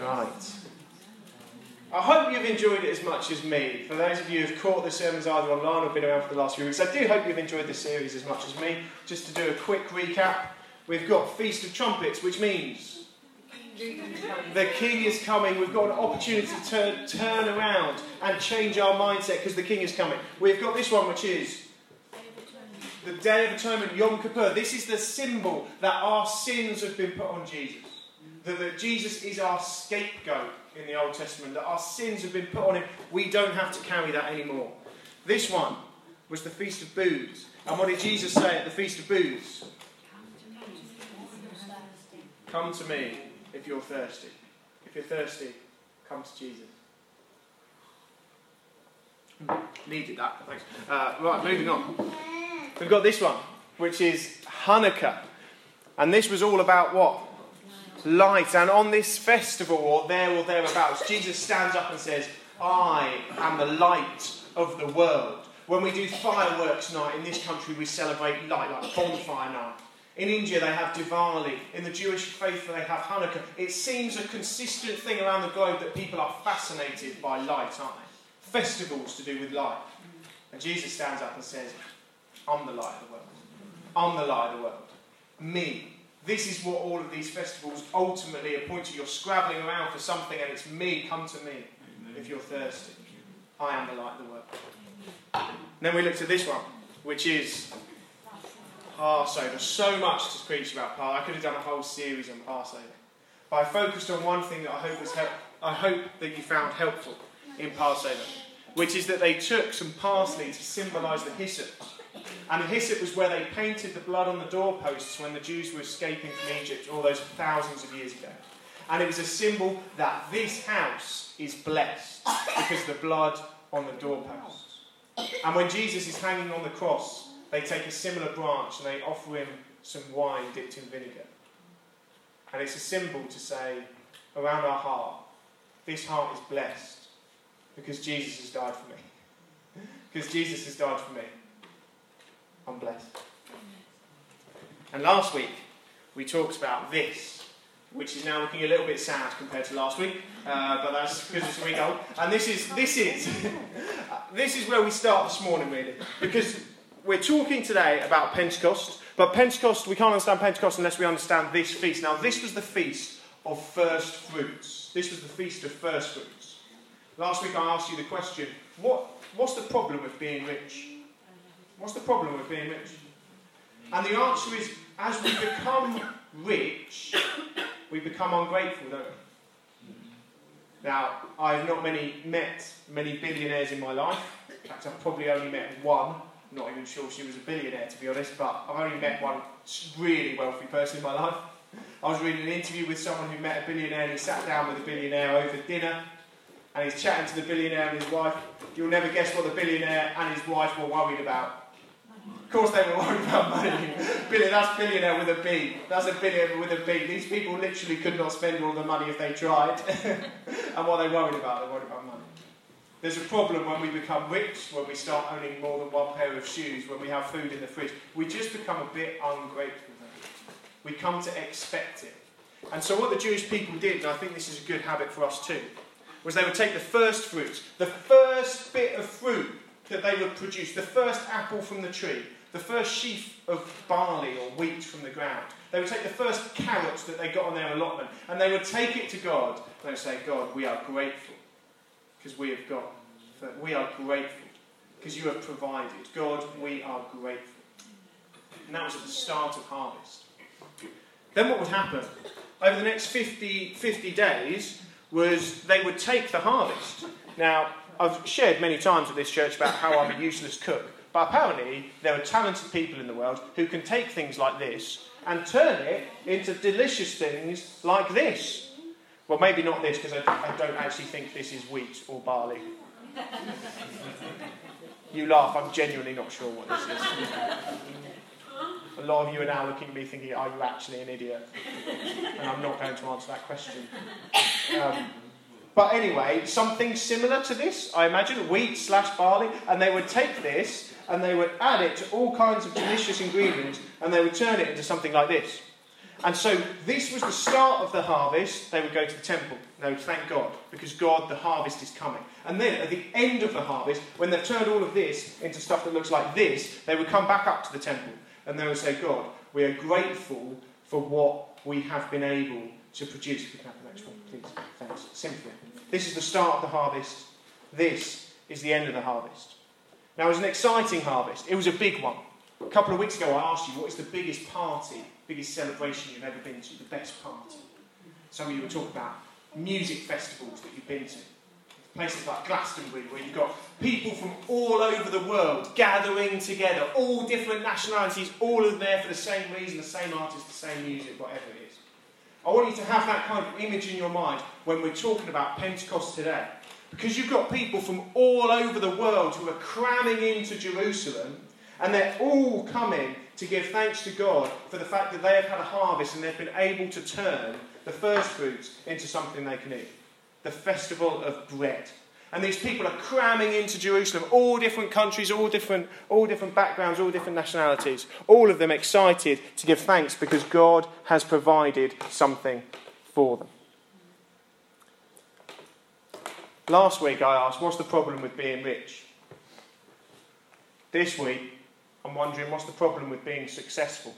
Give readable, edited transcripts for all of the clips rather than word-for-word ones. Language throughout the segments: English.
Right. I hope you've enjoyed it as much as me. For those of you who've caught the sermons either online or been around for the last few weeks, I do hope you've enjoyed this series as much as me. Just to do a quick recap, we've got Feast of Trumpets, which means the King is coming. We've got an opportunity to turn around and change our mindset because the King is coming. We've got this one, which is the Day of Atonement, Yom Kippur. This is the symbol that our sins have been put on Jesus. That Jesus is our scapegoat in the Old Testament. That our sins have been put on him. We don't have to carry that anymore. This one was the Feast of Booths. And what did Jesus say at the Feast of Booths? Come to me if you're thirsty. If you're thirsty, come to Jesus. Needed that, thanks. Right, moving on. We've got this one, which is Hanukkah. And this was all about what? Light. And on this festival, or thereabouts, Jesus stands up and says, I am the light of the world. When we do fireworks night in this country, we celebrate light, like bonfire night. In India, they have Diwali. In the Jewish faith, they have Hanukkah. It seems a consistent thing around the globe that people are fascinated by light, aren't they? Festivals to do with light. And Jesus stands up and says, I'm the light of the world. I'm the light of the world. Me. This is what all of these festivals ultimately are pointing to. You're scrabbling around for something and it's me. Come to me if you're thirsty. I am the light of the world. And then we looked at this one, which is Passover. So much to preach about Passover. I could have done a whole series on Passover. But I focused on one thing that I hope that you found helpful in Passover, which is that they took some parsley to symbolise the hyssop. And the hyssop was where they painted the blood on the doorposts when the Jews were escaping from Egypt all those thousands of years ago. And it was a symbol that this house is blessed because of the blood on the doorposts. And when Jesus is hanging on the cross, they take a similar branch and they offer him some wine dipped in vinegar. And it's a symbol to say, around our heart, this heart is blessed because Jesus has died for me. Because Jesus has died for me. I'm blessed. And last week, we talked about this, which is now looking a little bit sad compared to last week, but that's because it's a week old. And this is where we start this morning, really, because we're talking today about Pentecost, but Pentecost, we can't understand Pentecost unless we understand this feast. Now, this was the feast of first fruits. This was the feast of first fruits. Last week, I asked you the question: what's the problem with being rich? What's the problem with being rich? And the answer is, as we become rich, we become ungrateful, don't we? Now, I've not met many billionaires in my life. In fact, I've probably only met one. I'm not even sure she was a billionaire, to be honest, but I've only met one really wealthy person in my life. I was reading an interview with someone who met a billionaire, and he sat down with a billionaire over dinner, and he's chatting to the billionaire and his wife. You'll never guess what the billionaire and his wife were worried about. Of course they were worried about money. That's billionaire with a B. That's a billionaire with a B. These people literally could not spend all the money if they tried. And what are they worried about? They're worried about money. There's a problem when we become rich, when we start owning more than one pair of shoes, when we have food in the fridge. We just become a bit ungrateful. We come to expect it. And so what the Jewish people did, and I think this is a good habit for us too, was they would take the first fruits, the first bit of fruit that they would produce, the first apple from the tree, the first sheaf of barley or wheat from the ground. They would take the first carrots that they got on their allotment and they would take it to God and they would say, God, we are grateful because we have got. We are grateful because you have provided. God, we are grateful. And that was at the start of harvest. Then what would happen? Over the next 50 days was they would take the harvest. Now, I've shared many times at this church about how I'm a useless cook. But apparently, there are talented people in the world who can take things like this and turn it into delicious things like this. Well, maybe not this, because I don't actually think this is wheat or barley. You laugh, I'm genuinely not sure what this is. A lot of you are now looking at me thinking, are you actually an idiot? And I'm not going to answer that question. But anyway, something similar to this, I imagine, wheat/barley, and they would take this and they would add it to all kinds of delicious ingredients and they would turn it into something like this. And so this was the start of the harvest. They would go to the temple. They would thank God, because God, the harvest is coming. And then at the end of the harvest, when they've turned all of this into stuff that looks like this, they would come back up to the temple and they would say, God, we are grateful for what we have been able to produce. If we can have the next one, please. Thanks. Simply. This is the start of the harvest. This is the end of the harvest. Now, it was an exciting harvest. It was a big one. A couple of weeks ago, I asked you, what is the biggest party, biggest celebration you've ever been to, the best party? Some of you were talking about music festivals that you've been to. Places like Glastonbury, where you've got people from all over the world gathering together, all different nationalities, all of them there for the same reason, the same artist, the same music, whatever it is. I want you to have that kind of image in your mind when we're talking about Pentecost today. Because you've got people from all over the world who are cramming into Jerusalem, and they're all coming to give thanks to God for the fact that they have had a harvest and they've been able to turn the first fruits into something they can eat. The festival of bread. And these people are cramming into Jerusalem, all different countries, all different backgrounds, all different nationalities, all of them excited to give thanks because God has provided something for them. Last week I asked, what's the problem with being rich? This week I'm wondering, what's the problem with being successful?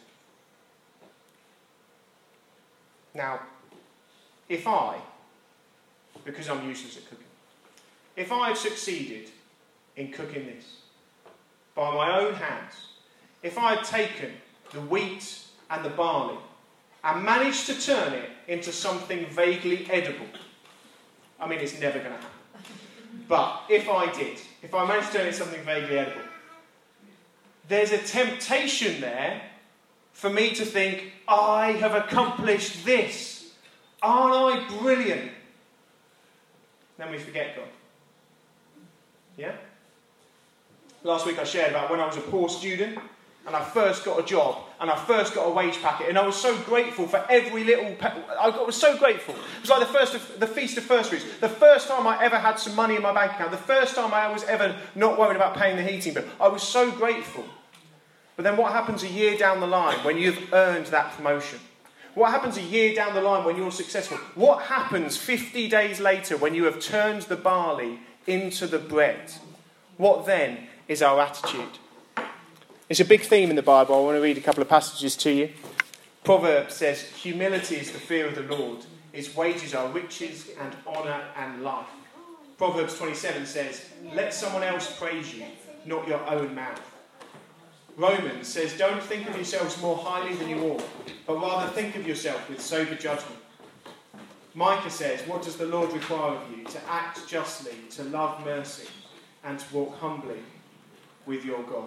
Now, if I, because I'm useless at cooking, if I had succeeded in cooking this by my own hands, if I had taken the wheat and the barley and managed to turn it into something vaguely edible, I mean, it's never going to happen. But if I did, if I managed to turn it into something vaguely edible, there's a temptation there for me to think, I have accomplished this. Aren't I brilliant? Then we forget God. Yeah? Last week I shared about when I was a poor student and I first got a job and I first got a wage packet, and I was so grateful for every little... I was so grateful. It was like the Feast of First Fruits. The first time I ever had some money in my bank account. The first time I was ever not worried about paying the heating bill. I was so grateful. But then what happens a year down the line when you've earned that promotion? What happens a year down the line when you're successful? What happens 50 days later when you have turned the barley into the bread? What then is our attitude? It's a big theme in the Bible. I want to read a couple of passages to you. Proverbs says, humility is the fear of the Lord. Its wages are riches and honour and life. Proverbs 27 says, let someone else praise you, not your own mouth. Romans says, don't think of yourselves more highly than you ought, but rather think of yourself with sober judgment. Micah says, what does the Lord require of you? To act justly, to love mercy, and to walk humbly with your God.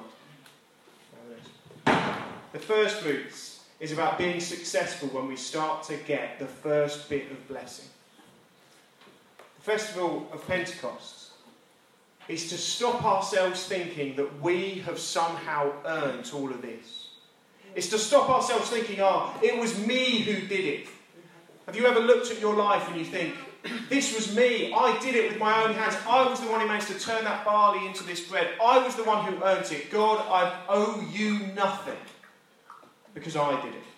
The first fruits is about being successful when we start to get the first bit of blessing. The festival of Pentecost is to stop ourselves thinking that we have somehow earned all of this. It's to stop ourselves thinking, it was me who did it. Have you ever looked at your life and you think, this was me, I did it with my own hands, I was the one who managed to turn that barley into this bread, I was the one who earned it, God, I owe you nothing, because I did it.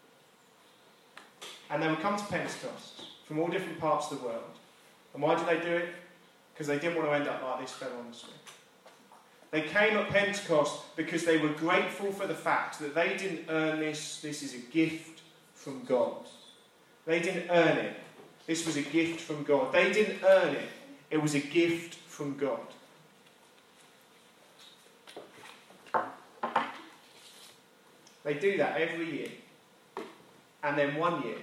And they would come to Pentecost from all different parts of the world. And why did they do it? Because they didn't want to end up like this fellow on the screen. They came at Pentecost because they were grateful for the fact that they didn't earn this. This is a gift from God. They didn't earn it. This was a gift from God. They didn't earn it. It was a gift from God. They do that every year. And then one year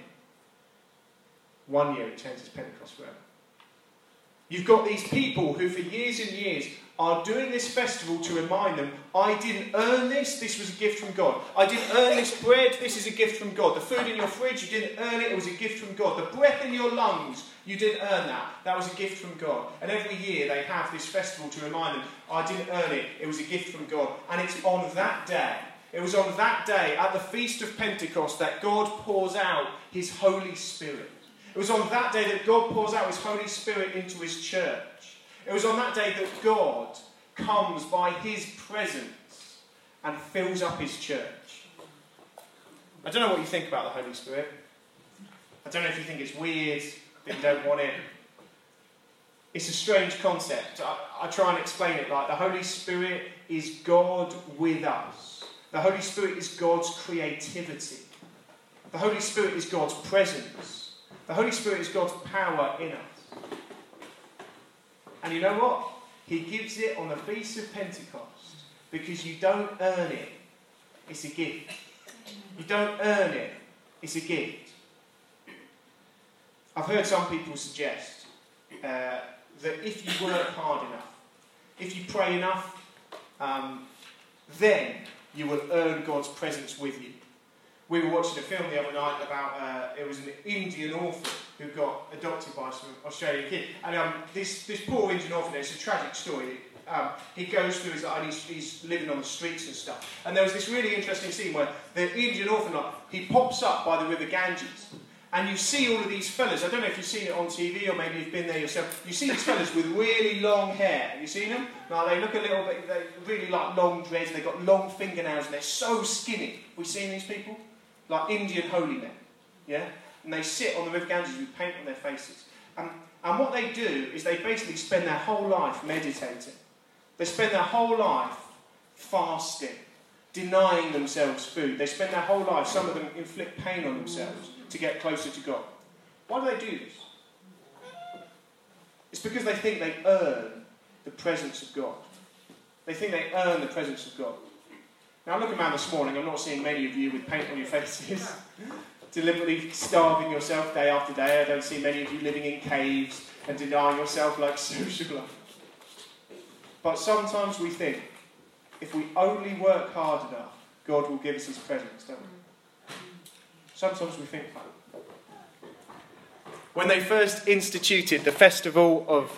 it changes Pentecost forever. You've got these people who for years and years are doing this festival to remind them, I didn't earn this, this was a gift from God. I didn't earn this bread, this is a gift from God. The food in your fridge, you didn't earn it, it was a gift from God. The breath in your lungs, you didn't earn that, that was a gift from God. And every year they have this festival to remind them, I didn't earn it, it was a gift from God. And it's on that day, it was on that day at the Feast of Pentecost that God pours out his Holy Spirit. It was on that day that God pours out his Holy Spirit into his church. It was on that day that God comes by his presence and fills up his church. I don't know what you think about the Holy Spirit. I don't know if you think it's weird, that you don't want it. It's a strange concept. I try and explain it like the Holy Spirit is God with us. The Holy Spirit is God's creativity. The Holy Spirit is God's presence. The Holy Spirit is God's power in us. And you know what? He gives it on the Feast of Pentecost because you don't earn it. It's a gift. You don't earn it. It's a gift. I've heard some people suggest that if you work hard enough, if you pray enough, then you will earn God's presence with you. We were watching a film the other night about, it was an Indian orphan who got adopted by some Australian kid. And this poor Indian orphan, it's a tragic story. He goes through his life and he's living on the streets and stuff. And there was this really interesting scene where the Indian orphan, he pops up by the River Ganges. And you see all of these fellas, I don't know if you've seen it on TV or maybe you've been there yourself, you see these fellas with really long hair. Have you seen them? Now they look a little bit, they really like long dreads, they've got long fingernails and they're so skinny. We've seen these people? Like Indian holy men. Yeah? And they sit on the River Ganges with paint on their faces. And what they do is they basically spend their whole life meditating. They spend their whole life fasting, denying themselves food. They spend their whole life, some of them inflict pain on themselves to get closer to God. Why do they do this? It's because they think they earn the presence of God. They think they earn the presence of God. Now, I'm looking around this morning, I'm not seeing many of you with paint on your faces, deliberately starving yourself day after day. I don't see many of you living in caves and denying yourself like social life. But sometimes we think, if we only work hard enough, God will give us his presence, don't we? Sometimes we think that. When they first instituted the festival of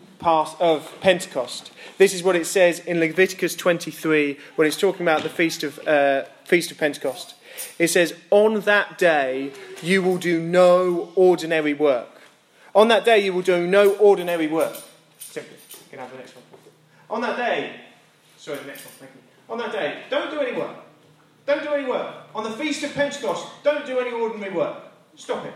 Pentecost, this is what it says in Leviticus 23 when it's talking about the Feast of Pentecost. It says, on that day you will do no ordinary work. On that day you will do no ordinary work. Simple. You can have the next one. On that day, sorry, the next one, thank you. On that day, don't do any work. Don't do any work. On the Feast of Pentecost, don't do any ordinary work. Stop it.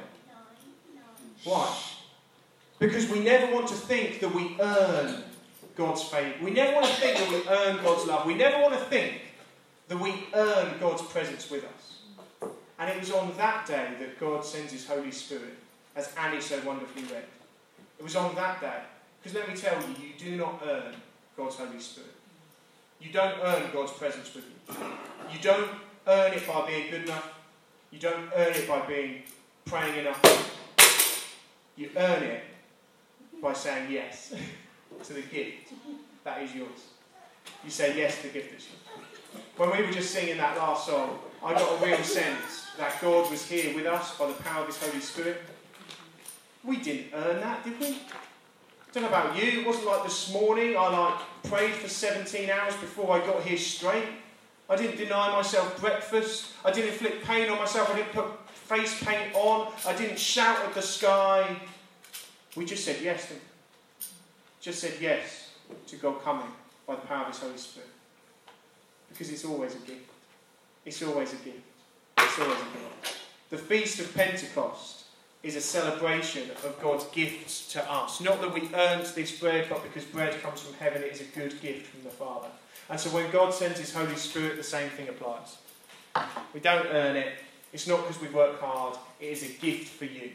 Why? Because we never want to think that we earn God's favour. We never want to think that we earn God's love. We never want to think that we earn God's presence with us. And it was on that day that God sends his Holy Spirit, as Annie so wonderfully read. It was on that day. Because let me tell you, you do not earn God's Holy Spirit. You don't earn God's presence with you. You don't earn it by being good enough. You don't earn it by praying enough. You earn it by saying yes to the gift that is yours. You say yes to the gift that's yours. When we were just singing that last song, I got a real sense that God was here with us by the power of his Holy Spirit. We didn't earn that, did we? I don't know about you, it wasn't like this morning I prayed for 17 hours before I got here straight. I didn't deny myself breakfast. I didn't inflict pain on myself. I didn't put face paint on. I didn't shout at the sky. We just said yes to him. Just said yes to God coming by the power of his Holy Spirit. Because it's always a gift. It's always a gift. It's always a gift. The Feast of Pentecost is a celebration of God's gifts to us. Not that we earned this bread, but because bread comes from heaven, it is a good gift from the Father. And so when God sends his Holy Spirit, the same thing applies. We don't earn it. It's not because we work hard. It is a gift for you.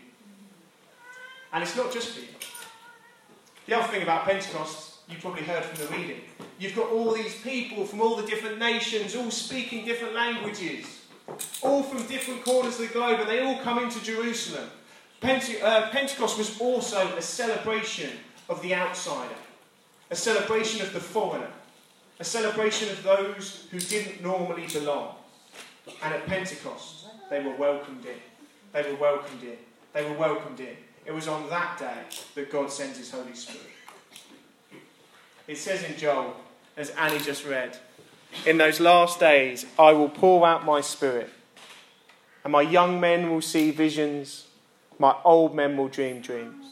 And it's not just for you. The other thing about Pentecost, you probably heard from the reading. You've got all these people from all the different nations, all speaking different languages, all from different corners of the globe, and they all come into Jerusalem. Pentecost was also a celebration of the outsider, a celebration of the foreigner, a celebration of those who didn't normally belong. And at Pentecost, they were welcomed in. They were welcomed in. They were welcomed in. It was on that day that God sends his Holy Spirit. It says in Joel, as Annie just read, in those last days I will pour out my Spirit, and my young men will see visions, my old men will dream dreams.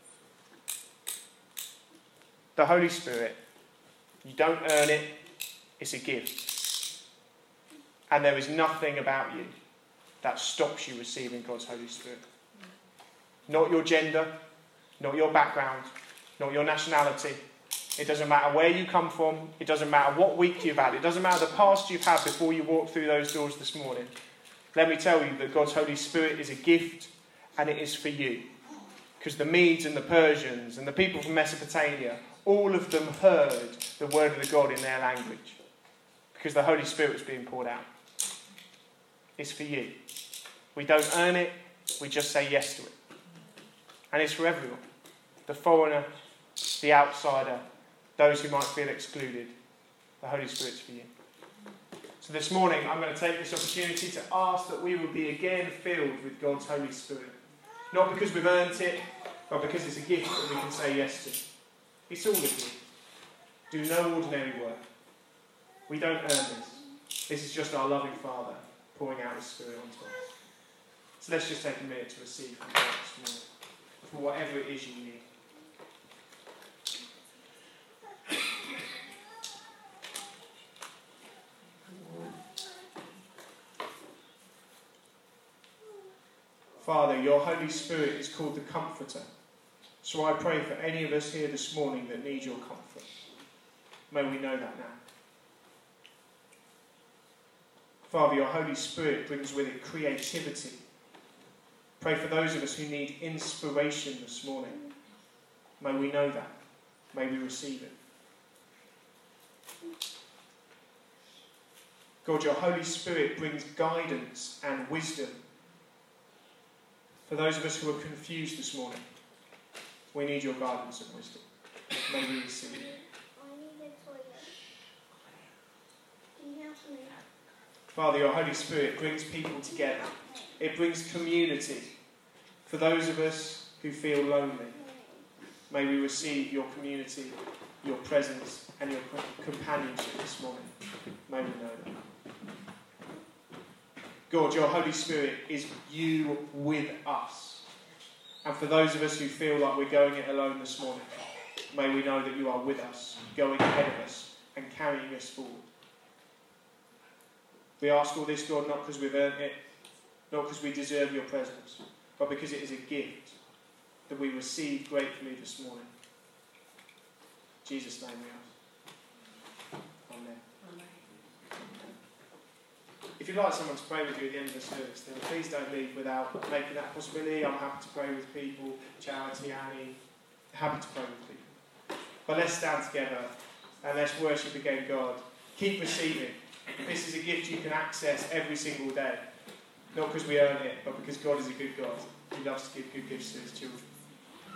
The Holy Spirit, you don't earn it, it's a gift. And there is nothing about you that stops you receiving God's Holy Spirit. Not your gender, not your background, not your nationality. It doesn't matter where you come from. It doesn't matter what week you've had. It doesn't matter the past you've had before you walked through those doors this morning. Let me tell you that God's Holy Spirit is a gift, and it is for you. Because the Medes and the Persians and the people from Mesopotamia, all of them heard the word of the God in their language. Because the Holy Spirit was being poured out. It's for you. We don't earn it. We just say yes to it. And it's for everyone. The foreigner, the outsider, those who might feel excluded. The Holy Spirit's for you. So this morning, I'm going to take this opportunity to ask that we will be again filled with God's Holy Spirit. Not because we've earned it, but because it's a gift that we can say yes to. It's all a gift. Do no ordinary work. We don't earn this. This is just our loving Father pouring out His Spirit onto us. So let's just take a minute to receive from God this morning, for whatever it is you need. Father, your Holy Spirit is called the Comforter. So I pray for any of us here this morning that need your comfort. May we know that now. Father, your Holy Spirit brings with it creativity. Pray for those of us who need inspiration this morning. May we know that. May we receive it. God, your Holy Spirit brings guidance and wisdom. For those of us who are confused this morning, we need your guidance and wisdom. May we receive it. Father, your Holy Spirit brings people together. It brings community. For those of us who feel lonely, may we receive your community, your presence, and your companionship this morning. May we know that. God, your Holy Spirit is you with us. And for those of us who feel like we're going it alone this morning, may we know that you are with us, going ahead of us, and carrying us forward. We ask all this, God, not because we've earned it, not because we deserve your presence, but because it is a gift that we receive gratefully this morning. In Jesus' name we ask. Amen. If you'd like someone to pray with you at the end of the service, then please don't leave without making that possibility. I'm happy to pray with people. Charity, Annie, happy to pray with people. But let's stand together and let's worship again God. Keep receiving. This is a gift you can access every single day. Not because we earn it, but because God is a good God. He loves to give good gifts to his children.